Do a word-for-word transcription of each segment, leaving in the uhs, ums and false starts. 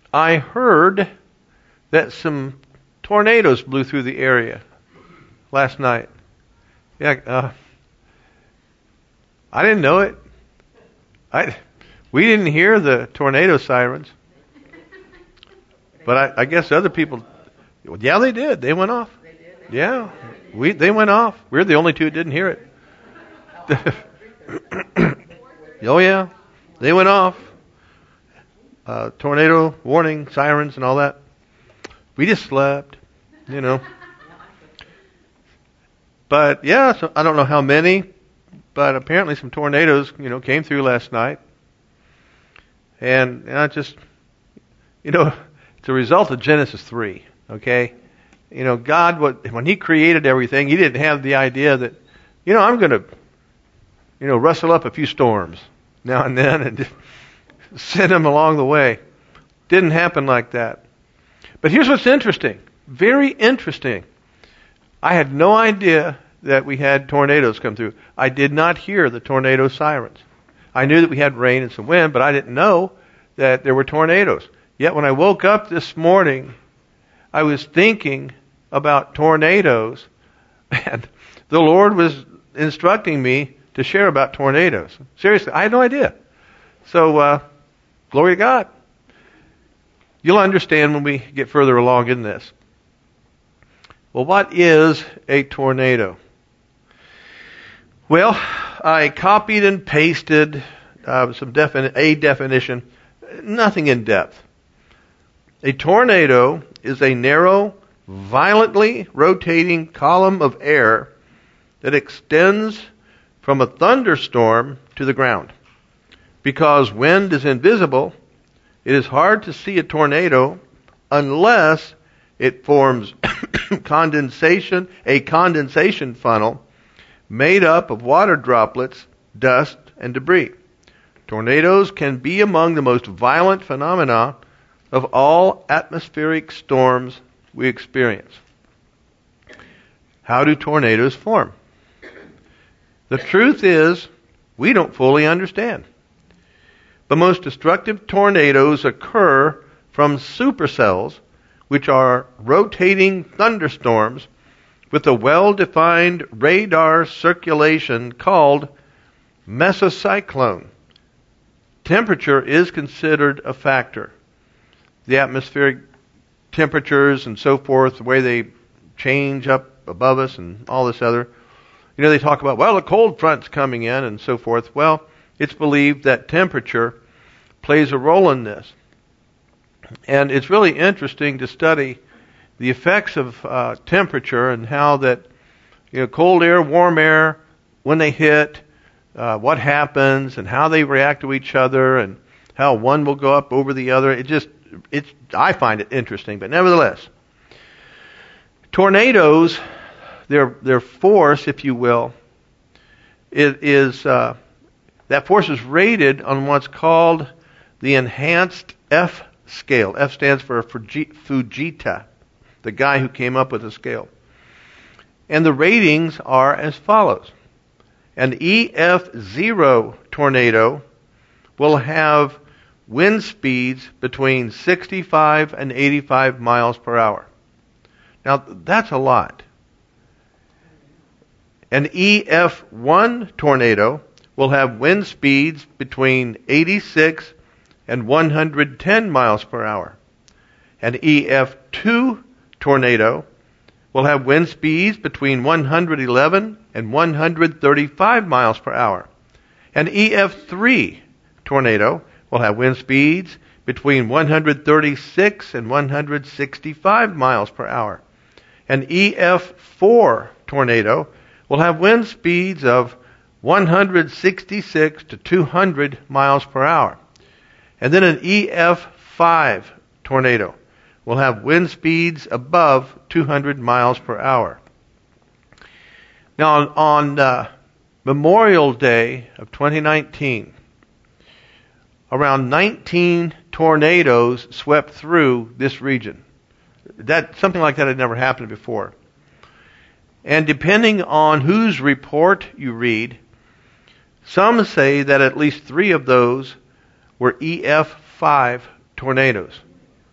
I heard that some tornadoes blew through the area last night. Yeah, uh, I didn't know it. I we didn't hear the tornado sirens, but I, I guess other people. Yeah, they did. They went off. Yeah, we they went off. We're the only two who didn't hear it. Oh yeah, they went off. Uh, tornado warning sirens and all that. We just slept, you know. But yeah, so I don't know how many, but apparently some tornadoes, you know, came through last night. And, and I just, you know, it's a result of Genesis three, okay? You know, God, when He created everything, He didn't have the idea that, you know, I'm going to, you know, rustle up a few storms now and then and just send them along the way. Didn't happen like that. But here's what's interesting. Very interesting. I had no idea that we had tornadoes come through. I did not hear the tornado sirens. I knew that we had rain and some wind, but I didn't know that there were tornadoes. Yet when I woke up this morning, I was thinking about tornadoes, and the Lord was instructing me to share about tornadoes. Seriously, I had no idea. So, uh, glory to God. You'll understand when we get further along in this. Well, what is a tornado? Well, I copied and pasted uh, some defini- a definition, nothing in depth. A tornado is a narrow, violently rotating column of air that extends from a thunderstorm to the ground. Because wind is invisible, it is hard to see a tornado unless it forms condensation, a condensation funnel made up of water droplets, dust, and debris. Tornadoes can be among the most violent phenomena of all atmospheric storms we experience. How do tornadoes form? The truth is, we don't fully understand. The most destructive tornadoes occur from supercells, which are rotating thunderstorms with a well-defined radar circulation called mesocyclone. Temperature is considered a factor. The atmospheric temperatures and so forth, the way they change up above us and all this other. You know, they talk about, well, a cold front's coming in and so forth. Well, it's believed that temperature plays a role in this. And it's really interesting to study the effects of uh, temperature and how that, you know, cold air, warm air, when they hit, uh, what happens and how they react to each other and how one will go up over the other. It just, it's, I find it interesting, but nevertheless, tornadoes, their their force, if you will, it is uh, that force is rated on what's called the enhanced F scale. F stands for Fujita, the guy who came up with the scale. And the ratings are as follows. An E F zero tornado will have wind speeds between sixty-five and eighty-five miles per hour. Now, that's a lot. An E F one tornado will have wind speeds between eighty-six and one hundred ten miles per hour. An E F two tornado will have wind speeds between one hundred eleven and one hundred thirty-five miles per hour. An E F three tornado will have wind speeds between one hundred thirty-six and one hundred sixty-five miles per hour. An E F four tornado will have wind speeds of one hundred sixty-six to two hundred miles per hour. And then an E F five tornado will have wind speeds above two hundred miles per hour. Now, on, on uh, Memorial Day of twenty nineteen, around nineteen tornadoes swept through this region. That something like that had never happened before. And depending on whose report you read, some say that at least three of those were E F five tornadoes.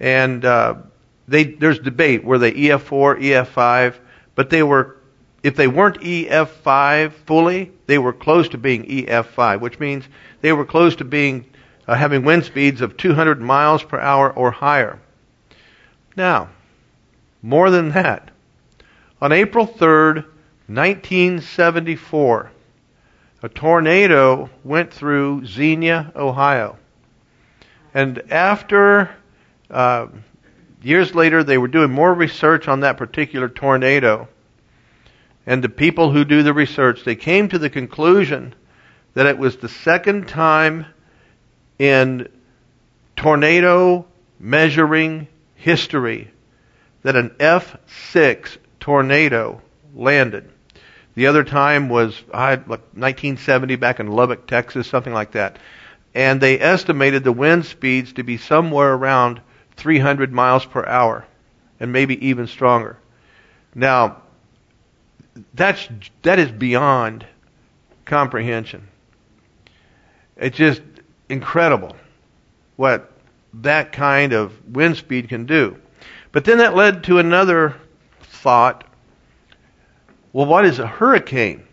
And uh, they there's debate, were they E F four, E F five, but they were, if they weren't E F five fully, they were close to being E F five, which means they were close to being uh, having wind speeds of two hundred miles per hour or higher. Now, more than that, on April third, nineteen seventy-four, a tornado went through Xenia, Ohio. And after, uh, years later, they were doing more research on that particular tornado. And the people who do the research, they came to the conclusion that it was the second time in tornado measuring history that an F six tornado landed. The other time was uh, like nineteen seventy back in Lubbock, Texas, something like that. And they estimated the wind speeds to be somewhere around three hundred miles per hour, and maybe even stronger. Now, that's that is beyond comprehension. It's just incredible what that kind of wind speed can do. But then that led to another thought. Well, what is a hurricane?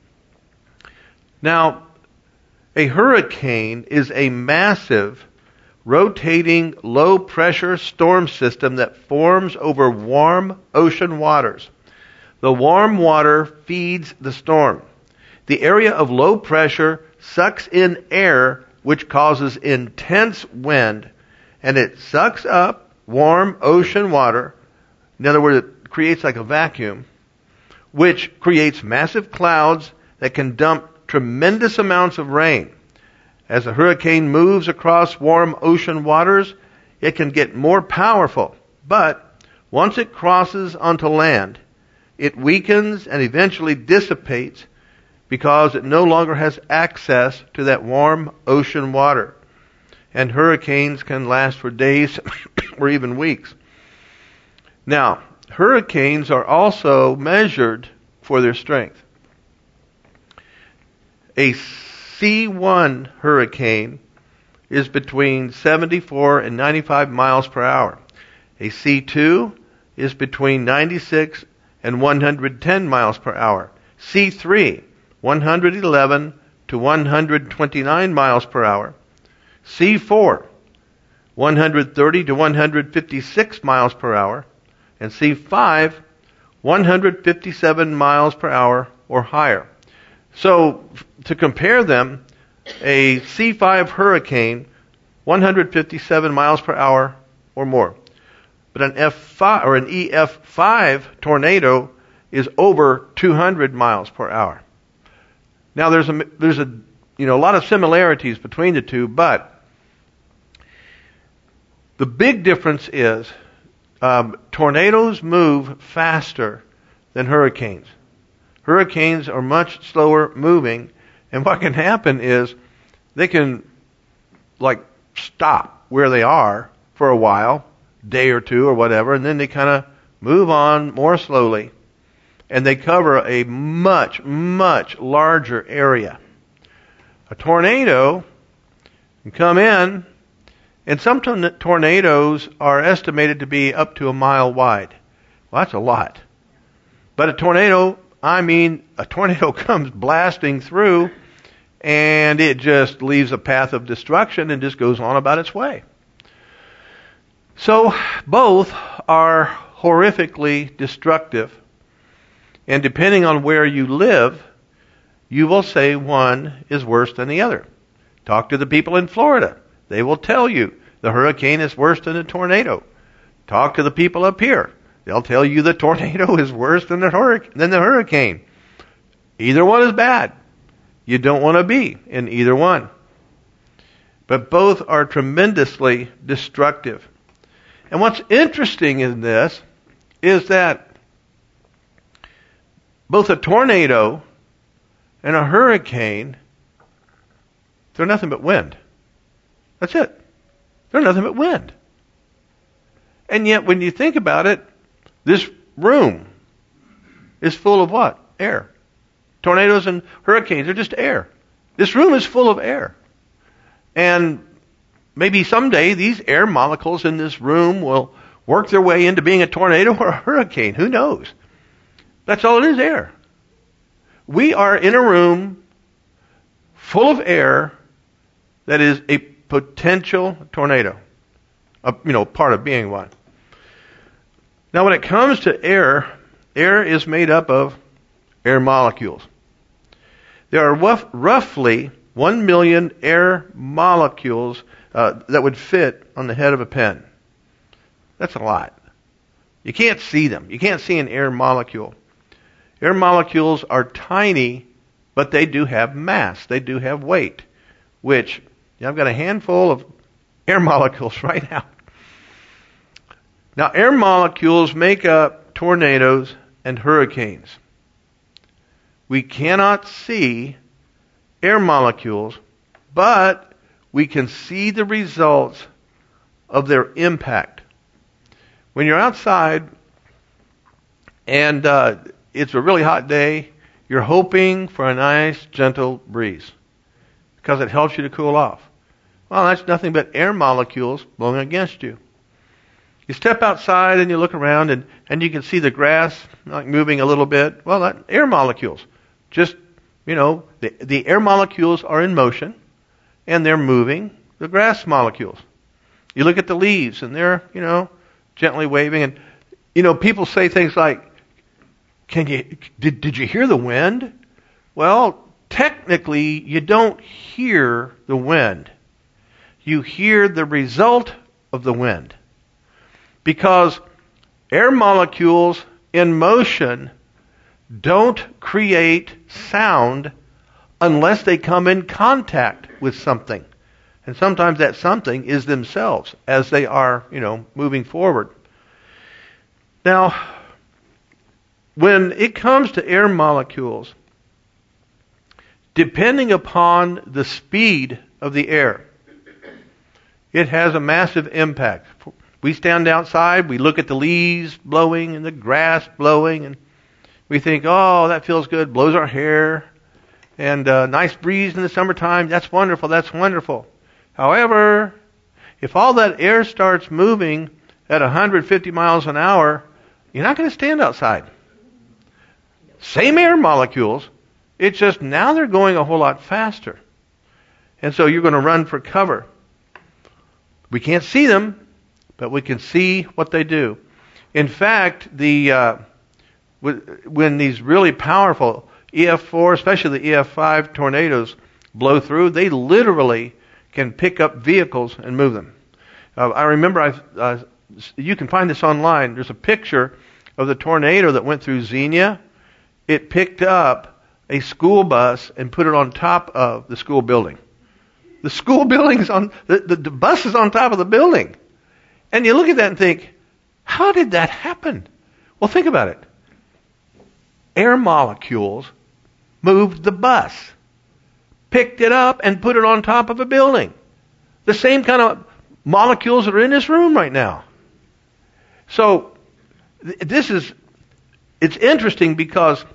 Now, a hurricane is a massive, rotating, low-pressure storm system that forms over warm ocean waters. The warm water feeds the storm. The area of low pressure sucks in air, which causes intense wind, and it sucks up warm ocean water. In other words, it creates like a vacuum, which creates massive clouds that can dump tremendous amounts of rain. As a hurricane moves across warm ocean waters, it can get more powerful. But once it crosses onto land, it weakens and eventually dissipates because it no longer has access to that warm ocean water. And hurricanes can last for days or even weeks. Now, hurricanes are also measured for their strength. A C one hurricane is between seventy-four and ninety-five miles per hour. A C two is between ninety-six and one hundred ten miles per hour. C three, one hundred eleven to one hundred twenty-nine miles per hour. C four, one hundred thirty to one hundred fifty-six miles per hour. And C five, one hundred fifty-seven miles per hour or higher. So, to compare them, a C five hurricane, one hundred fifty-seven miles per hour or more. But an F five or an E F five tornado is over two hundred miles per hour. Now there's a there's a you know a lot of similarities between the two, but the big difference is um, tornadoes move faster than hurricanes. Hurricanes are much slower moving, and what can happen is they can like stop where they are for a while, day or two or whatever, and then they kind of move on more slowly, and they cover a much, much larger area. A tornado can come in, and some torn- tornadoes are estimated to be up to a mile wide. Well, that's a lot. But a tornado, I mean, a tornado comes blasting through, and it just leaves a path of destruction and just goes on about its way. So both are horrifically destructive. And depending on where you live, you will say one is worse than the other. Talk to the people in Florida. They will tell you the hurricane is worse than the tornado. Talk to the people up here. They'll tell you the tornado is worse than the, hurric- than the hurricane. Either one is bad. You don't want to be in either one. But both are tremendously destructive. And what's interesting in this is that both a tornado and a hurricane, they're nothing but wind. That's it. They're nothing but wind. And yet when you think about it, this room is full of what? Air. Tornadoes and hurricanes are just air. This room is full of air. And maybe someday these air molecules in this room will work their way into being a tornado or a hurricane. Who knows? That's all it is, air. We are in a room full of air that is a potential tornado, a, you know, part of being one. Now, when it comes to air, air is made up of air molecules. There are rough, roughly one million air molecules uh, that would fit on the head of a pen. That's a lot. You can't see them. You can't see an air molecule. Air molecules are tiny, but they do have mass. They do have weight, which, you know, I've got a handful of air molecules right now. Now, air molecules make up tornadoes and hurricanes. We cannot see air molecules, but we can see the results of their impact. When you're outside and uh, it's a really hot day, you're hoping for a nice, gentle breeze because it helps you to cool off. Well, that's nothing but air molecules blowing against you. You step outside and you look around and, and you can see the grass like moving a little bit. Well, that air molecules. Just, you know, the, the air molecules are in motion and they're moving the grass molecules. You look at the leaves and they're, you know, gently waving. And, you know, people say things like, Can you, did, did you hear the wind? Well, technically, you don't hear the wind. You hear the result of the wind. Because air molecules in motion don't create sound unless they come in contact with something. And sometimes that something is themselves as they are, you know, moving forward. Now, when it comes to air molecules, depending upon the speed of the air, it has a massive impact. We stand outside, we look at the leaves blowing and the grass blowing, and we think, oh, that feels good, blows our hair, and a nice breeze in the summertime, that's wonderful, that's wonderful. However, if all that air starts moving at one hundred fifty miles an hour, you're not going to stand outside. Same air molecules, it's just now they're going a whole lot faster. And so you're going to run for cover. We can't see them, but we can see what they do. In fact, the uh, when these really powerful E F four, especially the E F five tornadoes blow through, they literally can pick up vehicles and move them. Uh, I remember, I've, uh, you can find this online. There's a picture of the tornado that went through Xenia. It picked up a school bus and put it on top of the school building. The school building's on, the, the, the bus is on top of the building. And you look at that and think, how did that happen? Well, think about it. Air molecules moved the bus, picked it up, and put it on top of a building. The same kind of molecules that are in this room right now. So, th- this is, it's interesting because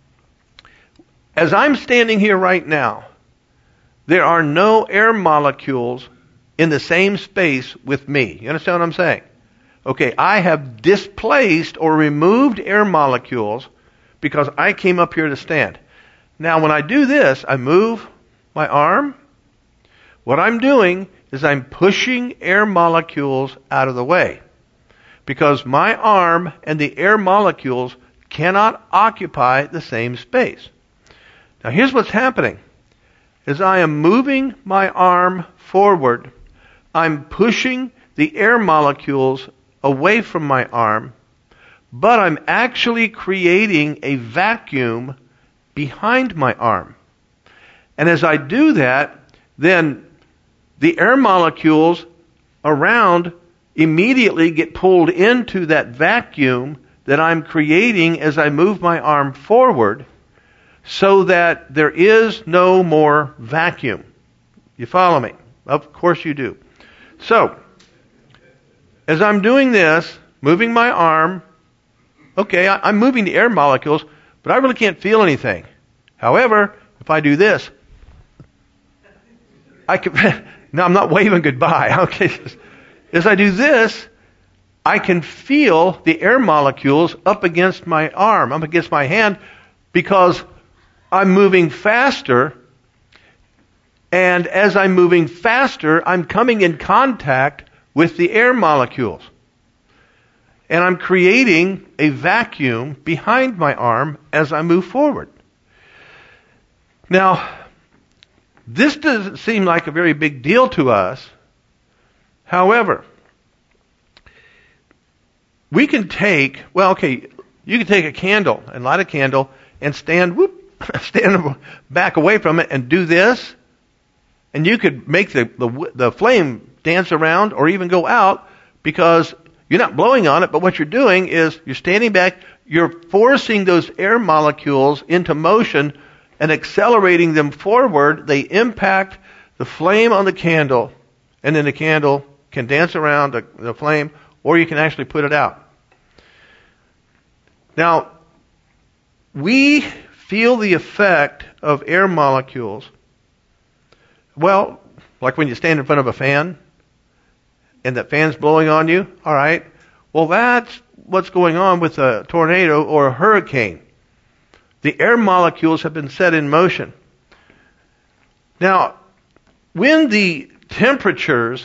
as I'm standing here right now, there are no air molecules in the same space with me. You understand what I'm saying? Okay, I have displaced or removed air molecules because I came up here to stand. Now, when I do this, I move my arm. What I'm doing is I'm pushing air molecules out of the way because my arm and the air molecules cannot occupy the same space. Now, here's what's happening. As I am moving my arm forward, I'm pushing the air molecules away from my arm, but I'm actually creating a vacuum behind my arm. And as I do that, then the air molecules around immediately get pulled into that vacuum that I'm creating as I move my arm forward, so that there is no more vacuum. You follow me? Of course you do. So, as I'm doing this, moving my arm, okay, I'm moving the air molecules, but I really can't feel anything. However, if I do this, I can, Now, I'm not waving goodbye. Okay. As I do this, I can feel the air molecules up against my arm, up against my hand, because I'm moving faster. And as I'm moving faster, I'm coming in contact with the air molecules. And I'm creating a vacuum behind my arm as I move forward. Now, this doesn't seem like a very big deal to us. However, we can take, well, okay, you can take a candle and light a candle and stand, whoop, stand back away from it and do this. And you could make the, the, the flame dance around or even go out, because you're not blowing on it, but what you're doing is you're standing back, you're forcing those air molecules into motion and accelerating them forward. They impact the flame on the candle, and then the candle can dance around the, the flame, or you can actually put it out. Now, we feel the effect of air molecules, well, like when you stand in front of a fan, and that fan's blowing on you, all right, well, that's what's going on with a tornado or a hurricane. The air molecules have been set in motion. Now, when the temperatures,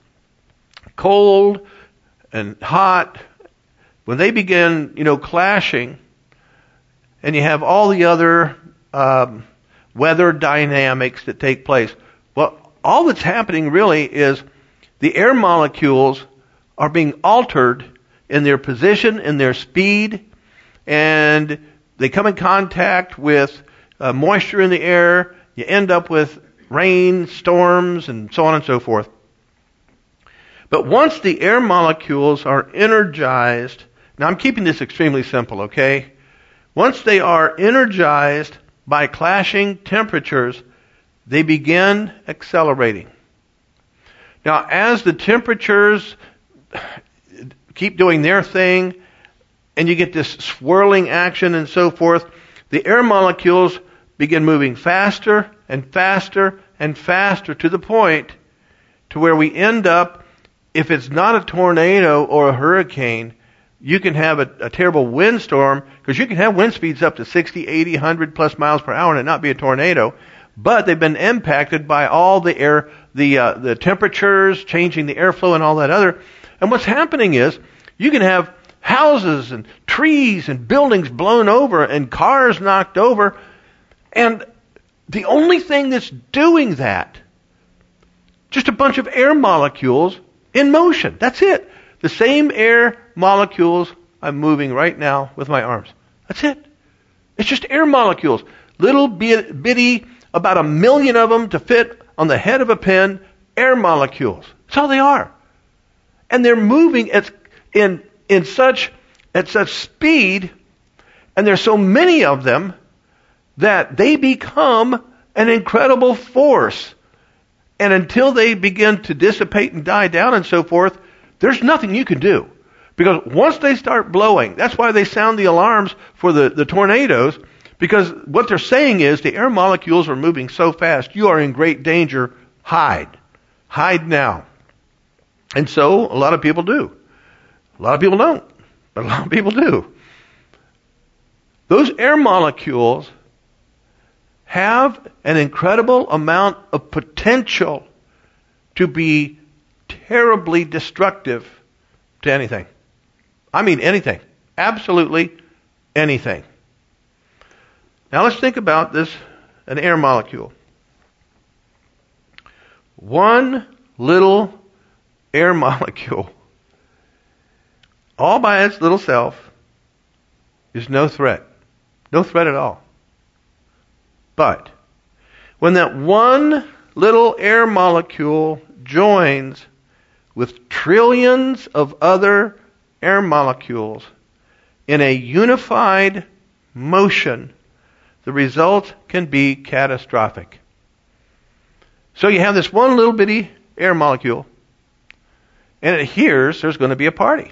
cold and hot, when they begin, you know, clashing, and you have all the other um, weather dynamics that take place, well, all that's happening really is the air molecules are being altered in their position, in their speed, and they come in contact with uh, moisture in the air. You end up with rain, storms, and so on and so forth. But once the air molecules are energized, now I'm keeping this extremely simple, okay? Once they are energized by clashing temperatures, they begin accelerating. Now, as the temperatures keep doing their thing, and you get this swirling action and so forth, the air molecules begin moving faster and faster and faster, to the point to where we end up, if it's not a tornado or a hurricane, you can have a, a terrible windstorm, because you can have wind speeds up to sixty, eighty, one hundred plus miles per hour and it not be a tornado, but they've been impacted by all the air, the uh, the temperatures, changing the airflow and all that other. And what's happening is, you can have houses and trees and buildings blown over and cars knocked over, and the only thing that's doing that, just a bunch of air molecules in motion. That's it. The same air molecules I'm moving right now with my arms. That's it. It's just air molecules. Little bitty, about a million of them to fit on the head of a pin, air molecules. That's all they are. And they're moving at, in, in such, at such speed, and there's so many of them, that they become an incredible force. And until they begin to dissipate and die down and so forth, there's nothing you can do. Because once they start blowing, that's why they sound the alarms for the, the tornadoes, because what they're saying is the air molecules are moving so fast, you are in great danger, hide. Hide now. And so a lot of people do. A lot of people don't, but a lot of people do. Those air molecules have an incredible amount of potential to be terribly destructive to anything. I mean anything. Absolutely anything. Now let's think about this, an air molecule. One little air molecule, all by its little self, is no threat. No threat at all. But when that one little air molecule joins with trillions of other air molecules in a unified motion, the result can be catastrophic. So you have this one little bitty air molecule, and it hears there's going to be a party.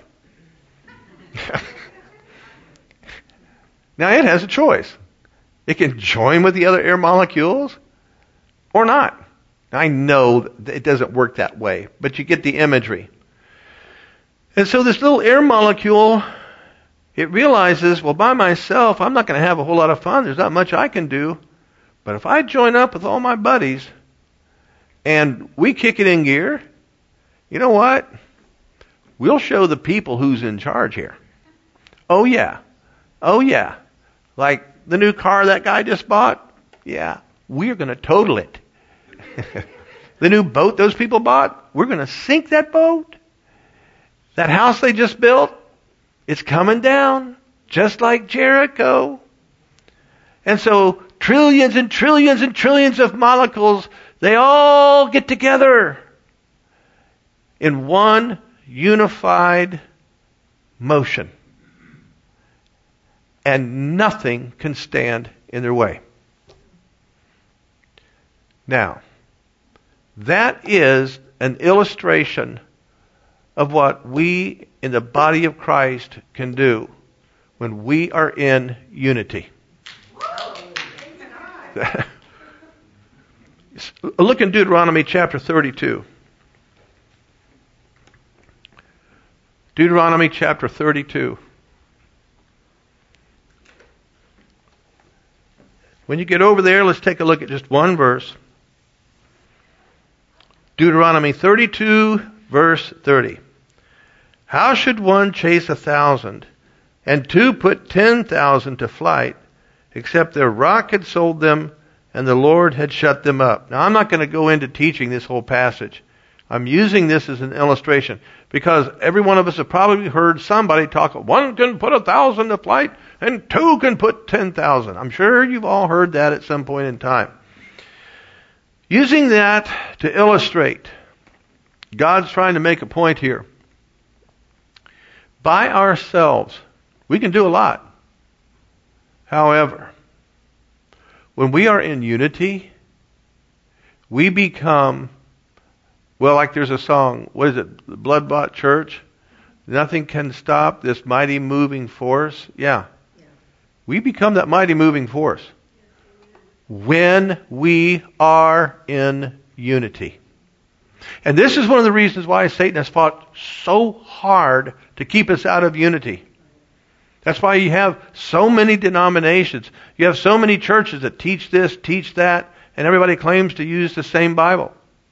Now it has a choice. It can join with the other air molecules or not. I know that it doesn't work that way, but you get the imagery. And so this little air molecule, it realizes, well, by myself, I'm not going to have a whole lot of fun. There's not much I can do. But if I join up with all my buddies and we kick it in gear, you know what? We'll show the people who's in charge here. Oh, yeah. Oh, yeah. Like the new car that guy just bought? Yeah. We're going to total it. The new boat those people bought? We're going to sink that boat. That house they just built? It's coming down. Just like Jericho. And so trillions and trillions and trillions of molecules, they all get together in one unified motion. And nothing can stand in their way. Now, that is an illustration of what we in the body of Christ can do when we are in unity. Look in Deuteronomy chapter thirty-two. Deuteronomy chapter thirty-two. When you get over there, let's take a look at just one verse. Deuteronomy thirty-two, verse thirty. How should one chase a thousand, and two put ten thousand to flight, except their rock had sold them, and the Lord had shut them up? Now, I'm not going to go into teaching this whole passage. I'm using this as an illustration, because every one of us have probably heard somebody talk, one can put a thousand to flight, and two can put ten thousand. I'm sure you've all heard that at some point in time. Using that to illustrate, God's trying to make a point here. By ourselves, we can do a lot. However, when we are in unity, we become, well, like there's a song, what is it, the Blood-Bought Church? Nothing can stop this mighty moving force. Yeah. yeah. We become that mighty moving force when we are in unity. And this is one of the reasons why Satan has fought so hard to keep us out of unity. That's why you have so many denominations. You have so many churches that teach this, teach that, and everybody claims to use the same Bible.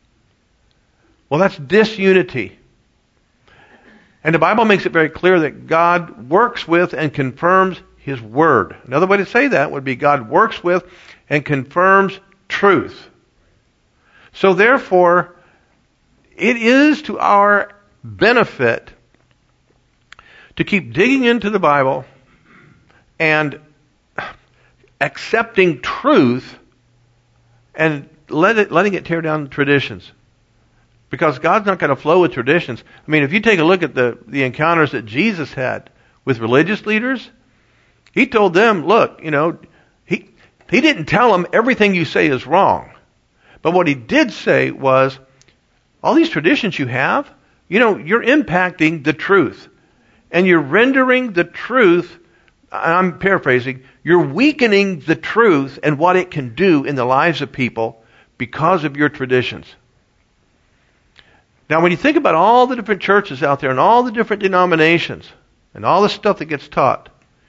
Well, that's disunity. And the Bible makes it very clear that God works with and confirms His Word. Another way to say that would be God works with and confirms truth. So therefore, it is to our benefit to keep digging into the Bible and accepting truth and let it, letting it tear down traditions. Because God's not going to flow with traditions. I mean, if you take a look at the, the encounters that Jesus had with religious leaders, He told them, look, you know, He, he didn't tell them everything you say is wrong. But what He did say was, all these traditions you have, you know, you're impacting the truth. And you're rendering the truth, I'm paraphrasing, you're weakening the truth and what it can do in the lives of people because of your traditions. Now, when you think about all the different churches out there and all the different denominations and all the stuff that gets taught,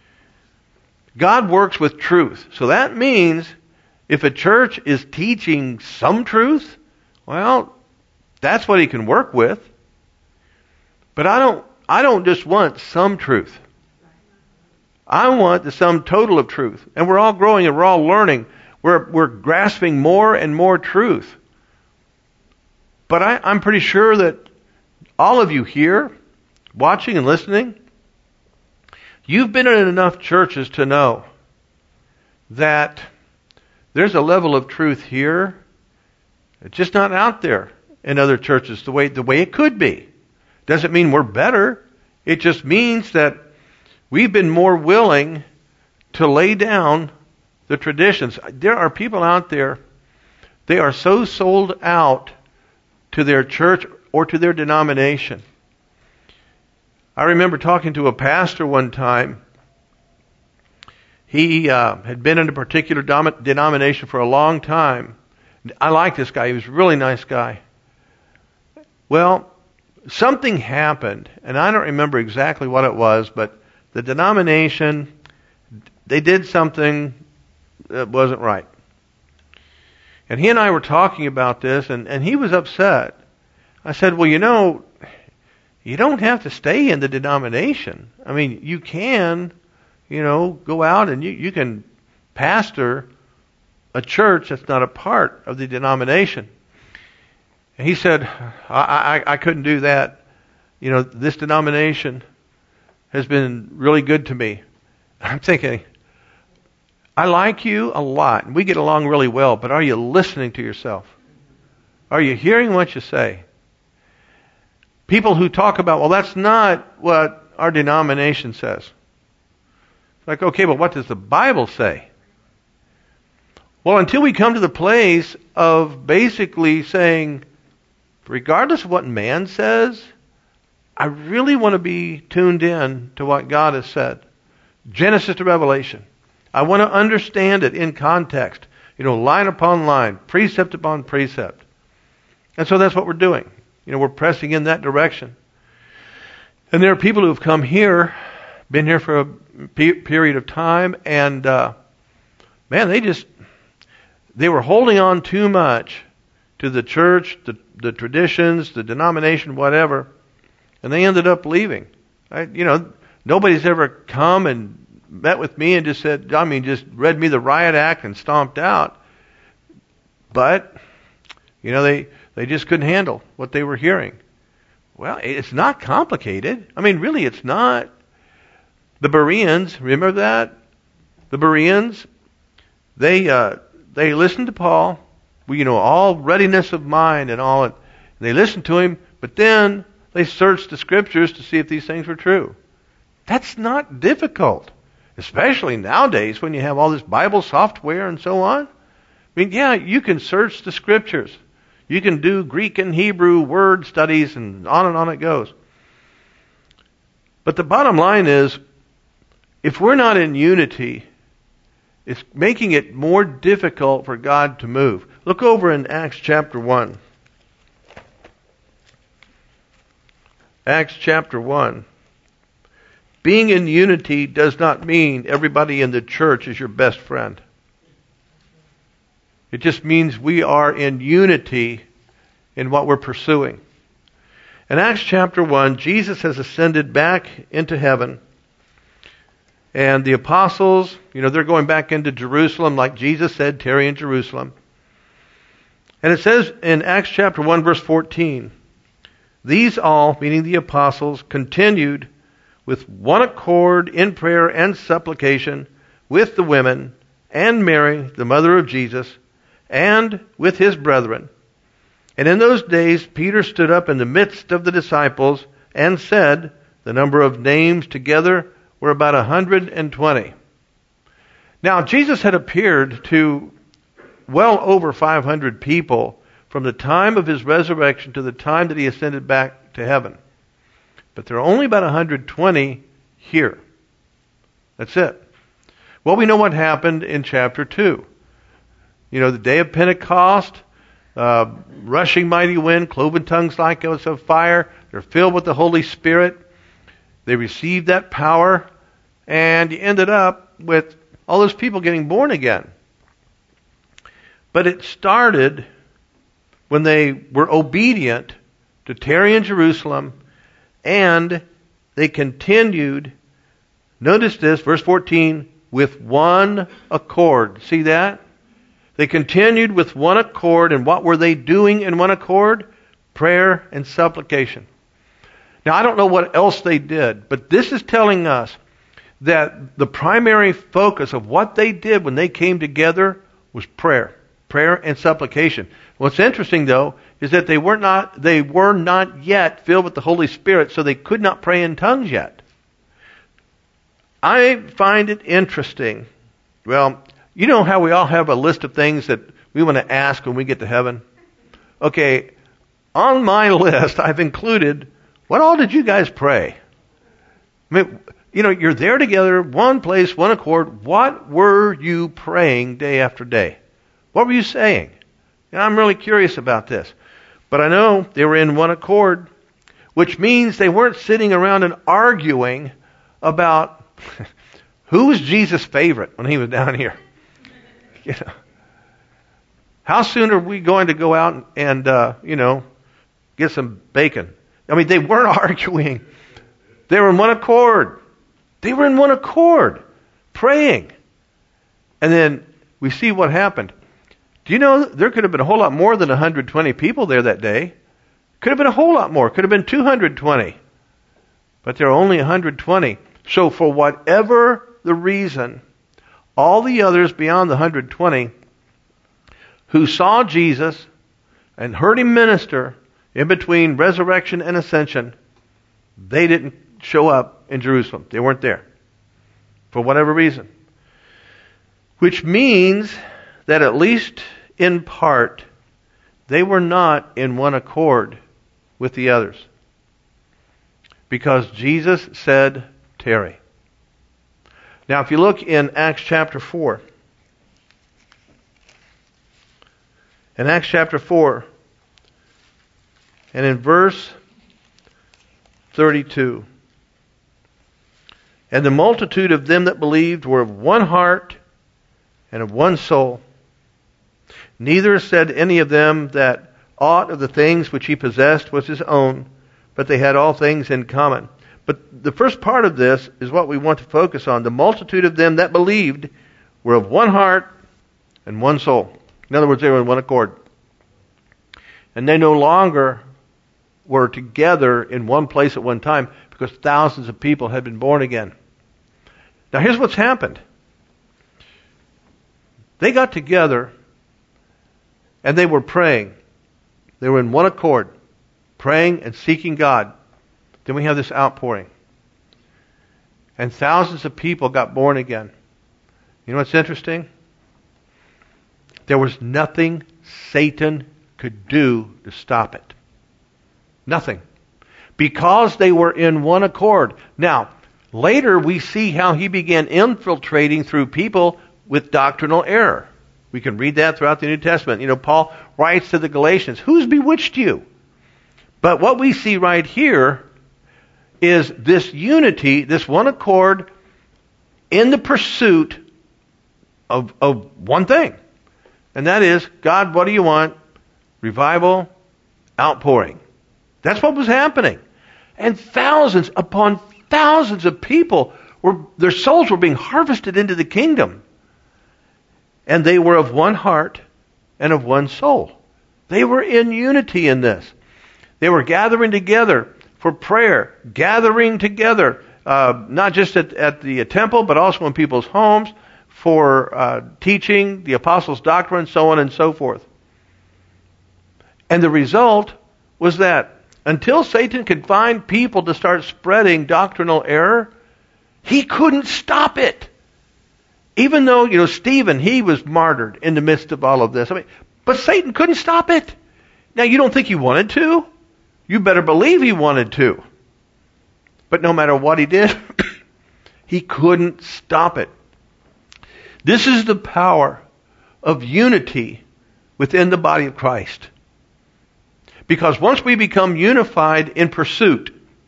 God works with truth. So that means if a church is teaching some truth, well, that's what He can work with. But I don't I don't just want some truth. I want the sum total of truth. And we're all growing and we're all learning. We're we're grasping more and more truth. But I, I'm pretty sure that all of you here, watching and listening, you've been in enough churches to know that there's a level of truth here. It's just not out there in other churches the way the way it could be. Doesn't mean we're better. It just means that we've been more willing to lay down the traditions. There are people out there, they are so sold out to their church or to their denomination. I remember talking to a pastor one time. He uh, had been in a particular dom- denomination for a long time. I like this guy. He was a really nice guy. Well, something happened, and I don't remember exactly what it was, but the denomination, they did something that wasn't right. And he and I were talking about this, and, and he was upset. I said, well, you know, you don't have to stay in the denomination. I mean, you can, you know, go out and you, you can pastor a church that's not a part of the denomination. And he said, I, I, I couldn't do that. You know, this denomination has been really good to me. I'm thinking, I like you a lot, and we get along really well, but are you listening to yourself? Are you hearing what you say? People who talk about, well, that's not what our denomination says. Like, okay, but what does the Bible say? Well, until we come to the place of basically saying, regardless of what man says, I really want to be tuned in to what God has said. Genesis to Revelation. I want to understand it in context. You know, line upon line, precept upon precept. And so that's what we're doing. You know, we're pressing in that direction. And there are people who have come here, been here for a pe- period of time, and uh, man, they just, they were holding on too much to the church, the, the traditions, the denomination, whatever, and they ended up leaving. I, you know, nobody's ever come and met with me and just said, I mean, just read me the riot act and stomped out. But, you know, they, they just couldn't handle what they were hearing. Well, it's not complicated. I mean, really, it's not. The Bereans, remember that? The Bereans, they uh, they listened to Paul. We, you know, all readiness of mind and all. And they listened to him, but then they searched the Scriptures to see if these things were true. That's not difficult, especially nowadays when you have all this Bible software and so on. I mean, yeah, you can search the Scriptures. You can do Greek and Hebrew word studies, and on and on it goes. But the bottom line is, if we're not in unity, it's making it more difficult for God to move. Look over in Acts chapter one. Acts chapter one. Being in unity does not mean everybody in the church is your best friend. It just means we are in unity in what we're pursuing. In Acts chapter one, Jesus has ascended back into heaven. And the apostles, you know, they're going back into Jerusalem like Jesus said, tarry in Jerusalem. And it says in Acts chapter one, verse fourteen, these all, meaning the apostles, continued with one accord in prayer and supplication with the women and Mary, the mother of Jesus, and with his brethren. And in those days Peter stood up in the midst of the disciples and said, the number of names together were about a hundred and twenty. Now Jesus had appeared to well over five hundred people from the time of his resurrection to the time that he ascended back to heaven. But there are only about one hundred twenty here. That's it. Well, we know what happened in chapter two. You know, the day of Pentecost, uh, rushing mighty wind, cloven tongues like as of fire. They're filled with the Holy Spirit. They received that power, and you ended up with all those people getting born again. But it started when they were obedient to tarry in Jerusalem, and they continued, notice this, verse fourteen, with one accord. See that? They continued with one accord, and what were they doing in one accord? Prayer and supplication. Now, I don't know what else they did, but this is telling us that the primary focus of what they did when they came together was prayer. Prayer and supplication. What's interesting, though, is that they were not they were not yet filled with the Holy Spirit, so they could not pray in tongues yet. I find it interesting. Well, you know how we all have a list of things that we want to ask when we get to heaven? Okay, on my list, I've included, what all did you guys pray? I mean, you know, you're there together, one place, one accord. What were you praying day after day? What were you saying? And I'm really curious about this. But I know they were in one accord, which means they weren't sitting around and arguing about who was Jesus' favorite when he was down here. You know, how soon are we going to go out and, and uh, you know, get some bacon? I mean, they weren't arguing. They were in one accord. They were in one accord, praying. And then we see what happened. Do you know there could have been a whole lot more than one hundred twenty people there that day? Could have been a whole lot more. Could have been two hundred twenty. But there are only one hundred twenty. So for whatever the reason, all the others beyond the one hundred twenty who saw Jesus and heard him minister in between resurrection and ascension, they didn't show up in Jerusalem. They weren't there. For whatever reason. Which means that at least in part, they were not in one accord with the others. Because Jesus said, tarry. Now if you look in Acts chapter four, in Acts chapter four, and in verse thirty-two, and the multitude of them that believed were of one heart and of one soul. Neither said any of them that aught of the things which he possessed was his own, but they had all things in common. But the first part of this is what we want to focus on. The multitude of them that believed were of one heart and one soul. In other words, they were in one accord. And they no longer were together in one place at one time because thousands of people had been born again. Now here's what's happened. They got together and they were praying. They were in one accord, praying and seeking God. Then we have this outpouring. And thousands of people got born again. You know what's interesting? There was nothing Satan could do to stop it. Nothing. Because they were in one accord. Now, later we see how he began infiltrating through people with doctrinal error. We can read that throughout the New Testament. You know, Paul writes to the Galatians, who's bewitched you? But what we see right here is this unity, this one accord in the pursuit of, of one thing. And that is, God, what do you want? Revival, outpouring. That's what was happening. And thousands upon thousands of people, were their souls were being harvested into the kingdom. And they were of one heart and of one soul. They were in unity in this. They were gathering together for prayer, gathering together, uh, not just at, at the temple, but also in people's homes for uh, teaching the apostles' doctrine, so on and so forth. And the result was that until Satan could find people to start spreading doctrinal error, he couldn't stop it. Even though, you know, Stephen, he was martyred in the midst of all of this. I mean, but Satan couldn't stop it. Now, you don't think he wanted to? You better believe he wanted to. But no matter what he did, he couldn't stop it. This is the power of unity within the body of Christ. Because once we become unified in pursuit,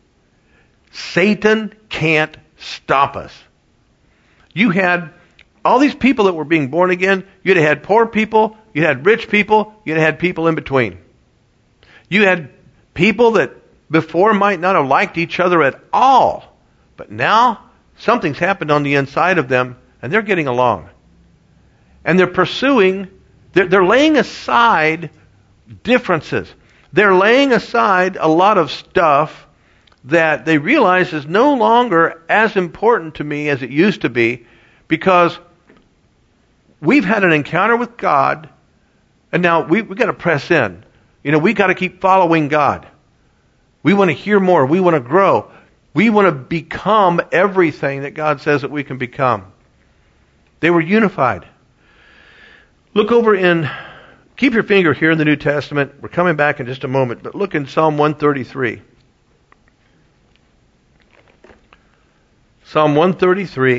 Satan can't stop us. You had all these people that were being born again. You'd have had poor people, you had rich people, you'd have had people in between. You had people that before might not have liked each other at all, but now something's happened on the inside of them and they're getting along. And they're pursuing, they're, they're laying aside differences. They're laying aside a lot of stuff that they realize is no longer as important to me as it used to be, because we've had an encounter with God, and now we, we've got to press in. You know, we've got to keep following God. We want to hear more. We want to grow. We want to become everything that God says that we can become. They were unified. Look over in, keep your finger here in the New Testament. We're coming back in just a moment, but look in Psalm one thirty-three. Psalm one thirty-three.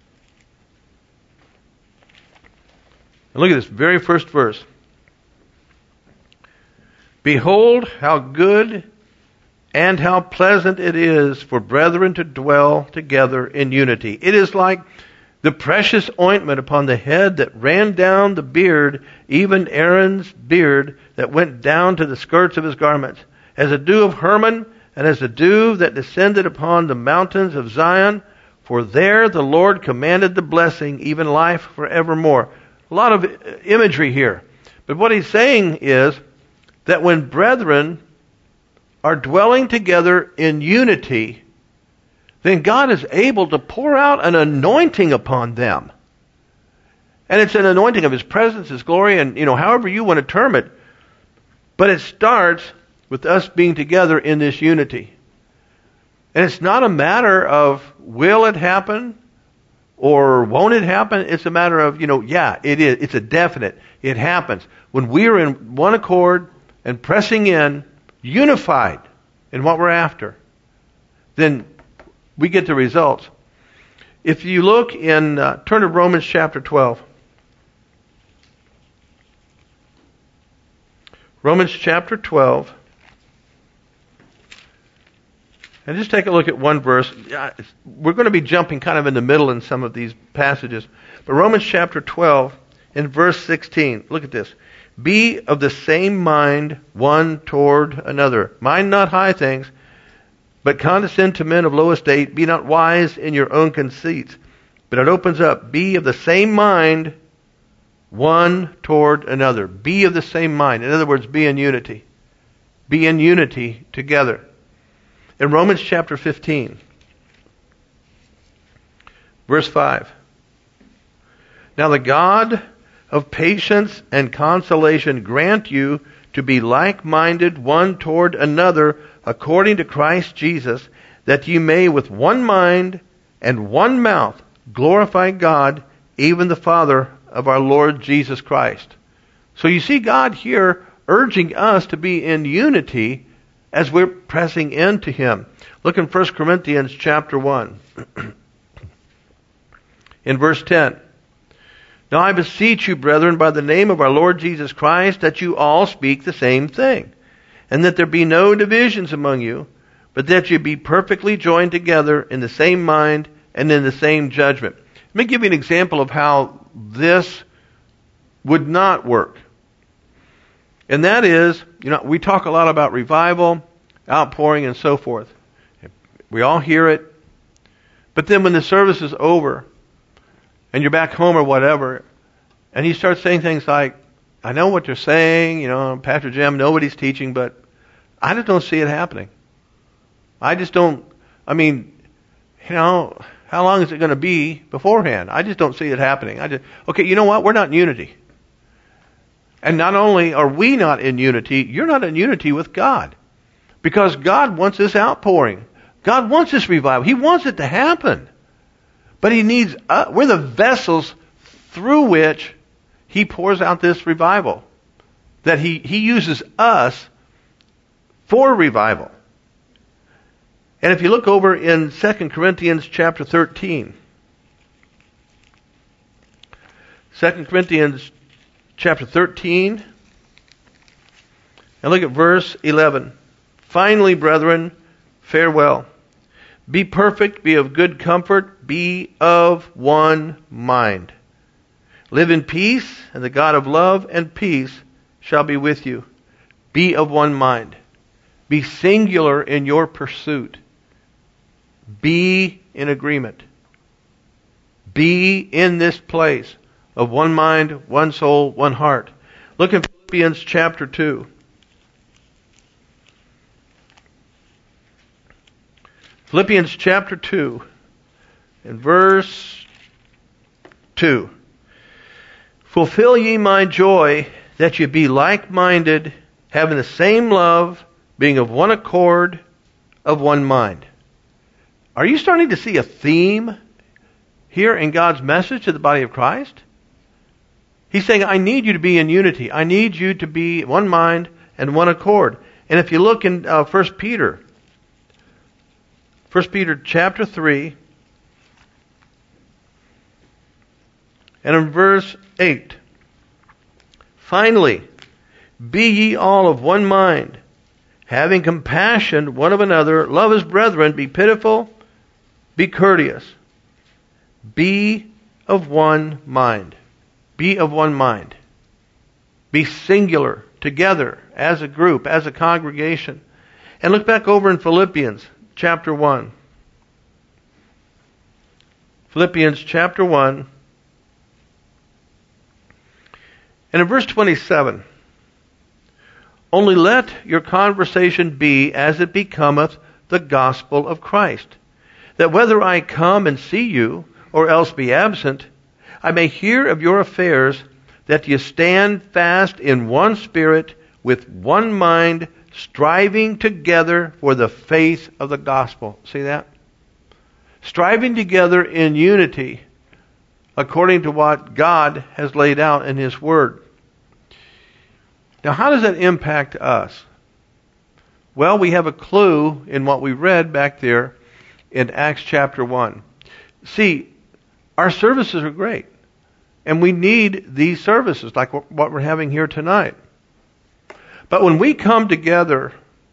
And look at this very first verse. Behold, how good and how pleasant it is for brethren to dwell together in unity. It is like the precious ointment upon the head that ran down the beard, even Aaron's beard that went down to the skirts of his garments, as a dew of Hermon, and as the dew that descended upon the mountains of Zion. For there the Lord commanded the blessing, even life forevermore. A lot of imagery here. But what he's saying is that when brethren are dwelling together in unity, then God is able to pour out an anointing upon them. And it's an anointing of His presence, His glory, and, you know, however you want to term it. But it starts with us being together in this unity. And it's not a matter of will it happen or won't it happen. It's a matter of, you know, yeah, it is. It's a definite. It happens. When we are in one accord and pressing in, unified in what we're after, then we get the results. If you look in, uh, turn to Romans chapter twelve. Romans chapter twelve. And just take a look at one verse. We're going to be jumping kind of in the middle in some of these passages. But Romans chapter twelve, in verse sixteen, look at this. Be of the same mind one toward another. Mind not high things, but condescend to men of low estate. Be not wise in your own conceits. But it opens up. Be of the same mind one toward another. Be of the same mind. In other words, be in unity. Be in unity together. In Romans chapter fifteen, verse five. Now the God of patience and consolation grant you to be like-minded one toward another according to Christ Jesus, that ye may with one mind and one mouth glorify God, even the Father of our Lord Jesus Christ. So you see God here urging us to be in unity as we're pressing into Him. Look in First Corinthians chapter one. In verse ten. Now I beseech you, brethren, by the name of our Lord Jesus Christ, that you all speak the same thing, and that there be no divisions among you, but that you be perfectly joined together in the same mind and in the same judgment. Let me give you an example of how this would not work. And that is, you know, we talk a lot about revival, outpouring, and so forth. We all hear it. But then when the service is over, and you're back home or whatever, and you start saying things like, I know what they're saying, you know, Pastor Jim, nobody's teaching, but I just don't see it happening. I just don't, I mean, you know, how long is it going to be beforehand? I just don't see it happening. I just, okay, you know what? We're not in unity. And not only are we not in unity, you're not in unity with God. Because God wants this outpouring. God wants this revival. He wants it to happen. But He needs, uh, we're the vessels through which He pours out this revival. That He, He uses us for revival. And if you look over in Second Corinthians chapter thirteen. Second Corinthians chapter thirteen. And look at verse eleven. Finally, brethren, farewell. Be perfect, be of good comfort, be of one mind. Live in peace, and the God of love and peace shall be with you. Be of one mind. Be singular in your pursuit. Be in agreement. Be in this place of one mind, one soul, one heart. Look in Philippians chapter two. Philippians chapter two, in verse two. Fulfill ye my joy, that ye be like-minded, having the same love, being of one accord, of one mind. Are you starting to see a theme here in God's message to the body of Christ? He's saying, I need you to be in unity. I need you to be one mind and one accord. And if you look in uh, First Peter, First Peter chapter three, and in verse eight. Finally, Be ye all of one mind, having compassion one of another, love as brethren, be pitiful, be courteous. Be of one mind. Be of one mind. Be singular, together, as a group, as a congregation. And look back over in Philippians chapter one. Philippians chapter one. And in verse twenty-seven, only let your conversation be as it becometh the gospel of Christ, that whether I come and see you, or else be absent, I may hear of your affairs, that ye stand fast in one spirit, with one mind, striving together for the faith of the gospel. See that? Striving together in unity, according to what God has laid out in His Word. Now, how does that impact us? Well, we have a clue in what we read back there in Acts chapter one. See, our services are great, and we need these services like what we're having here tonight. But when we come together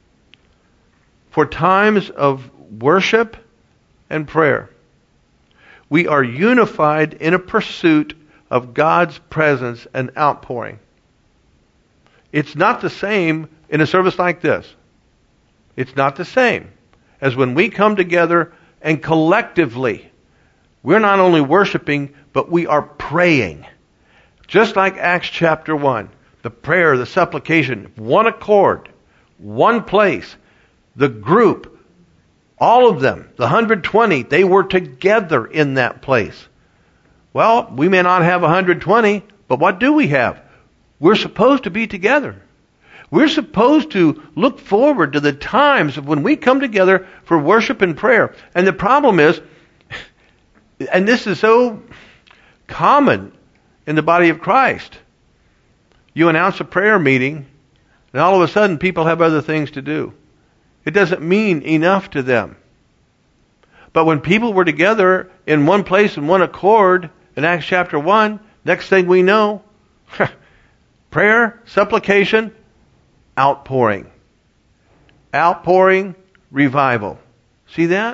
for times of worship and prayer, we are unified in a pursuit of God's presence and outpouring. It's not the same in a service like this. It's not the same as when we come together and collectively, we're not only worshiping, but we are praying. Just like Acts chapter one. The prayer, the supplication, one accord, one place. The group, all of them, the one hundred twenty, they were together in that place. Well, we may not have one hundred twenty, but what do we have? We're supposed to be together. We're supposed to look forward to the times of when we come together for worship and prayer. And the problem is, and this is so common in the body of Christ, you announce a prayer meeting, and all of a sudden people have other things to do. It doesn't mean enough to them. But when people were together in one place in one accord in Acts chapter one, next thing we know, prayer, supplication, outpouring. Outpouring, revival. See that?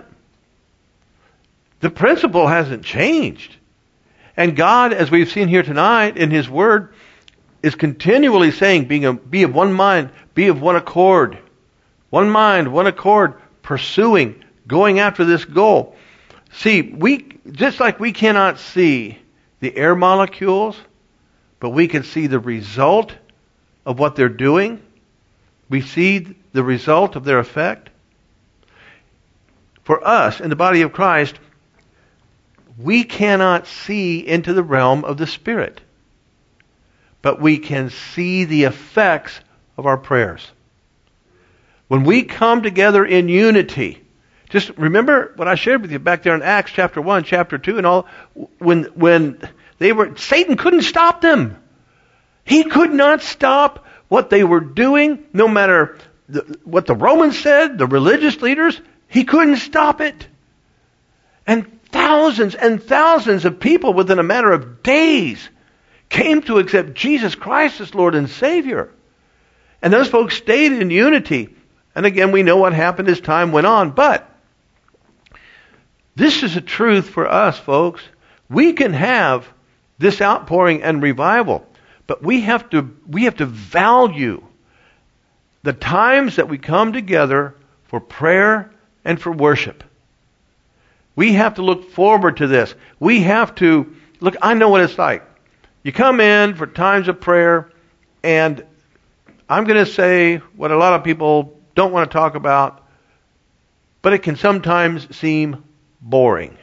The principle hasn't changed. And God, as we've seen here tonight in His Word, is continually saying, being a, be of one mind, be of one accord. One mind, one accord, pursuing, going after this goal. See, we just like we cannot see the air molecules, but we can see the result of what they're doing. We see the result of their effect. For us, in the body of Christ, we cannot see into the realm of the Spirit, but we can see the effects of our prayers. When we come together in unity, just remember what I shared with you back there in Acts chapter one, chapter two, and all, when when they were, Satan couldn't stop them. He could not stop what they were doing, no matter the, what the Romans said, the religious leaders, he couldn't stop it. And thousands and thousands of people within a matter of days came to accept Jesus Christ as Lord and Savior. And those folks stayed in unity. And again, we know what happened as time went on. But this is a truth for us, folks. We can have this outpouring and revival, but we have to we have to value the times that we come together for prayer and for worship. We have to look forward to this. We have to look. I know what it's like. You come in for times of prayer, and I'm going to say what a lot of people don't want to talk about, but it can sometimes seem boring.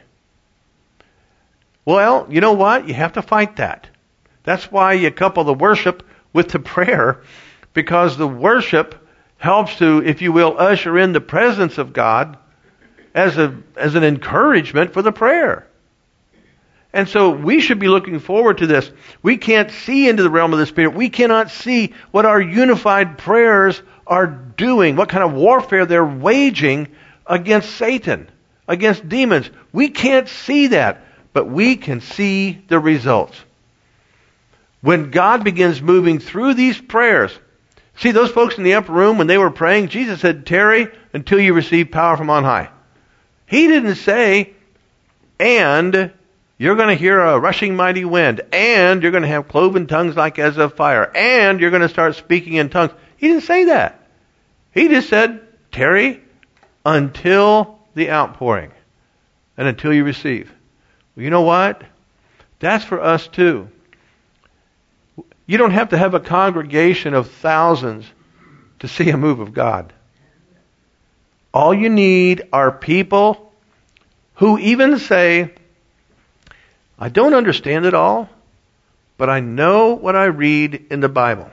Well, you know what? You have to fight that. That's why you couple the worship with the prayer, because the worship helps to, if you will, usher in the presence of God as a as an encouragement for the prayer. And so we should be looking forward to this. We can't see into the realm of the Spirit. We cannot see what our unified prayers are doing, what kind of warfare they're waging against Satan, against demons. We can't see that, but we can see the results. When God begins moving through these prayers, See, those folks in the upper room, when they were praying, Jesus said, tarry until you receive power from on high. He didn't say, and you're going to hear a rushing mighty wind, and you're going to have cloven tongues like as of fire, and you're going to start speaking in tongues. He didn't say that. He just said, tarry until the outpouring and until you receive. Well, you know what? That's for us too. You don't have to have a congregation of thousands to see a move of God. All you need are people who even say, I don't understand it all, but I know what I read in the Bible.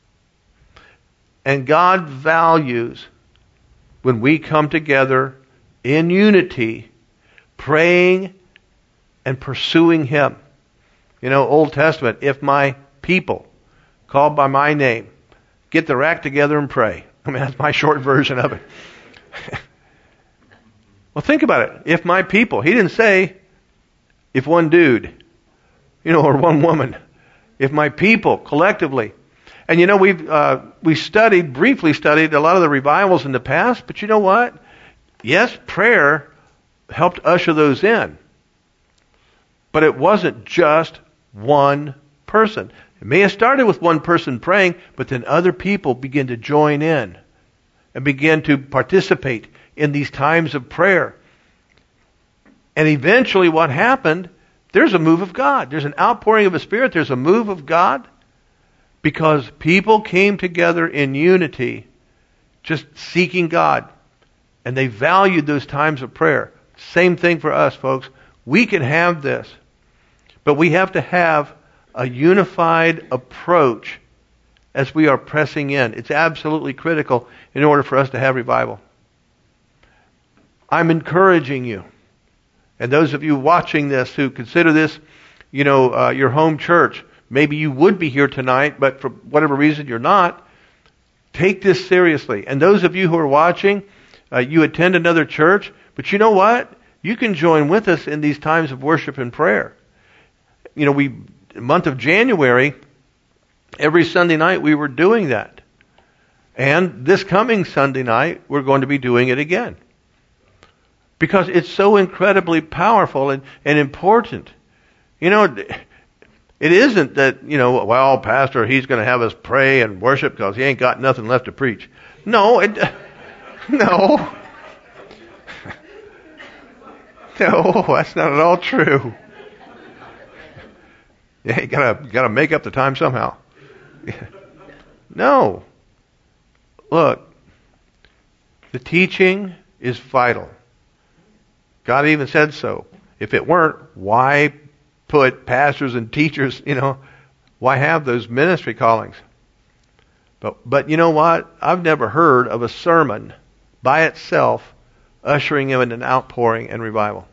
And God values when we come together in unity, praying and pursuing Him. You know, Old Testament, if my people called by my name get their act together and pray. I mean, that's my short version of it. Well, think about it. If my people, he didn't say if one dude, you know, or one woman. If my people collectively. And you know, we've uh, we studied, briefly studied a lot of the revivals in the past, but you know what? Yes, prayer helped usher those in. But it wasn't just one person. It may have started with one person praying, but then other people begin to join in and begin to participate in these times of prayer. And eventually what happened, there's a move of God. There's an outpouring of the Spirit. There's a move of God because people came together in unity, just seeking God. And they valued those times of prayer. Same thing for us, folks. We can have this, but we have to have a unified approach as we are pressing in. It's absolutely critical in order for us to have revival. I'm encouraging you, and those of you watching this who consider this, you know, uh, your home church, maybe you would be here tonight, but for whatever reason you're not, take this seriously. And those of you who are watching, uh, you attend another church, but you know what? You can join with us in these times of worship and prayer. You know, we, month of January, every Sunday night we were doing that. And this coming Sunday night, we're going to be doing it again. Because it's so incredibly powerful and, and important. You know, it isn't that, you know, well, Pastor, he's going to have us pray and worship because he ain't got nothing left to preach. No, it, no. No, that's not at all true. Yeah, you gotta, gotta make up the time somehow. No. Look, the teaching is vital. God even said so. If it weren't, why put pastors and teachers, you know, why have those ministry callings? But, but you know what? I've never heard of a sermon by itself ushering in an outpouring and revival.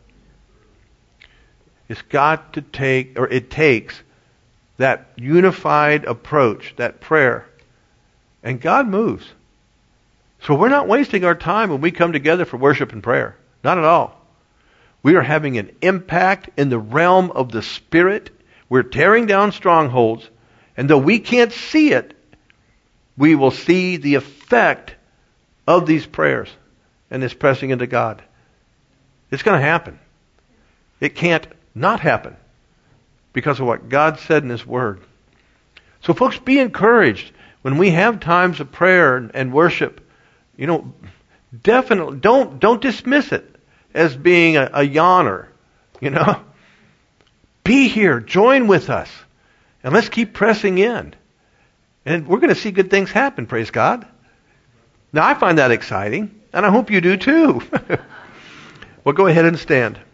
It's got to take, or it takes, that unified approach, that prayer. And God moves. So we're not wasting our time when we come together for worship and prayer. Not at all. We are having an impact in the realm of the Spirit. We're tearing down strongholds. And though we can't see it, we will see the effect of these prayers and this pressing into God. It's going to happen. It can't not happen because of what God said in His Word. So folks, be encouraged when we have times of prayer and, and worship. You know, definitely don't don't dismiss it as being a, a yawner. You know, be here, join with us, and let's keep pressing in. And we're going to see good things happen. Praise God. Now I find that exciting, and I hope you do too. Well, go ahead and stand.